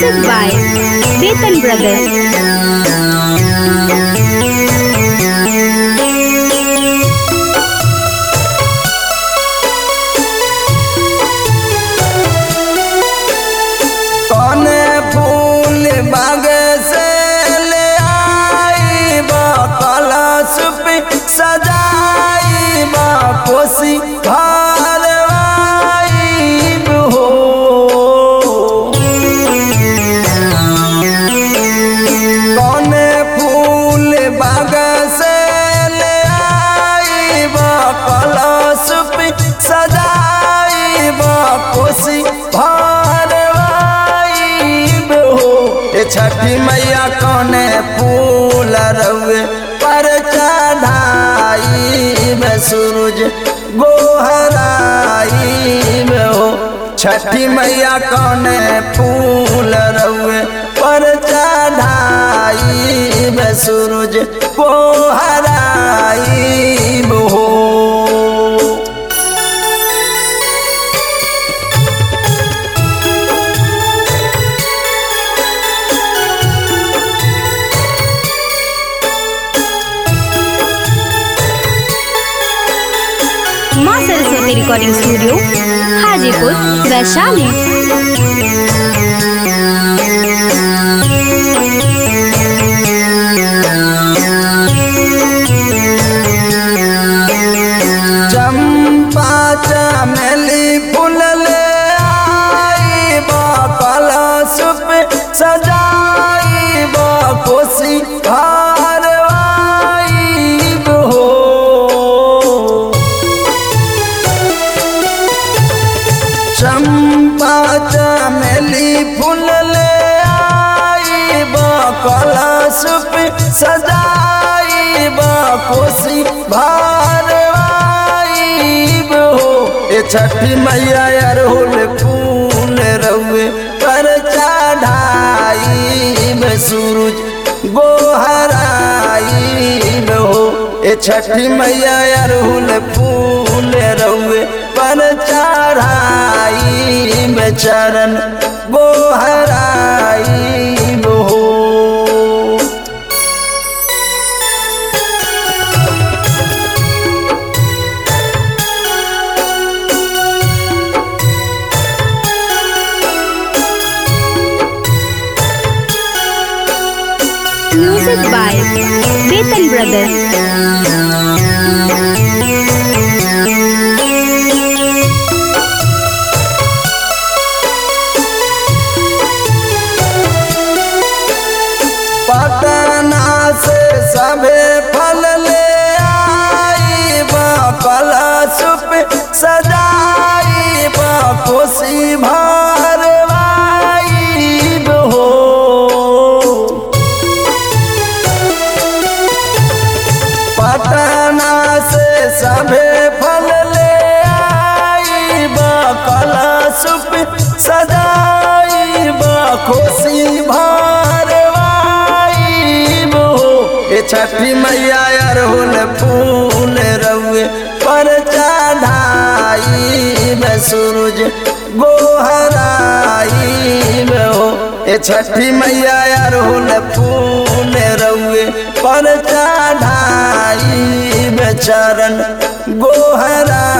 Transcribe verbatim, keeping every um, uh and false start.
Music by Betan Brothers. सजाई बा कोसी भारवाईब हो कौने फूल बाग से ले आई बा कलश पे सजाई बा कोसी भारवाईब हो। छठी मैया कौने फूल रवे पर चढ़ाई में सूरज गोहराई में हो। छठी मैया कौने फूल रवे पर चढ़ाई में सूरज गोहराई में हो। माँ सरस्वती रिकॉर्डिंग स्टूडियो हाजीपुर वैशाली। चंपा चमेली फूल ले आई बा कलश पे सजाई बा कोसी भारवाईब हो। चंपा चमेली फूल ले आई बा कलश पे सजाई बा कोसी भारवाईब हो। ए छठी मैया अरहुल फूल रवे पर चढ़ाई में सूरज गोहराई हो। ए छठी मैया अरहुल फूल रवे पर चढ़ाई में चरण गोहराई हो। Music by Betan Brothers. Patna से सभे फल ले आई बा कलश पे सजाई बा कोसी भारवाईब हो। पटना से सभे फल ले आई बा कलश पे सजाई बा कोसी भारवाईब हो। ए छठी मैया अरहुल फूल रवे पर चढ़ाई में सूरज गोहराई में हो। ए छठी मैया अरहुल फूल रवे पर चढ़ाई में चरण गोहराई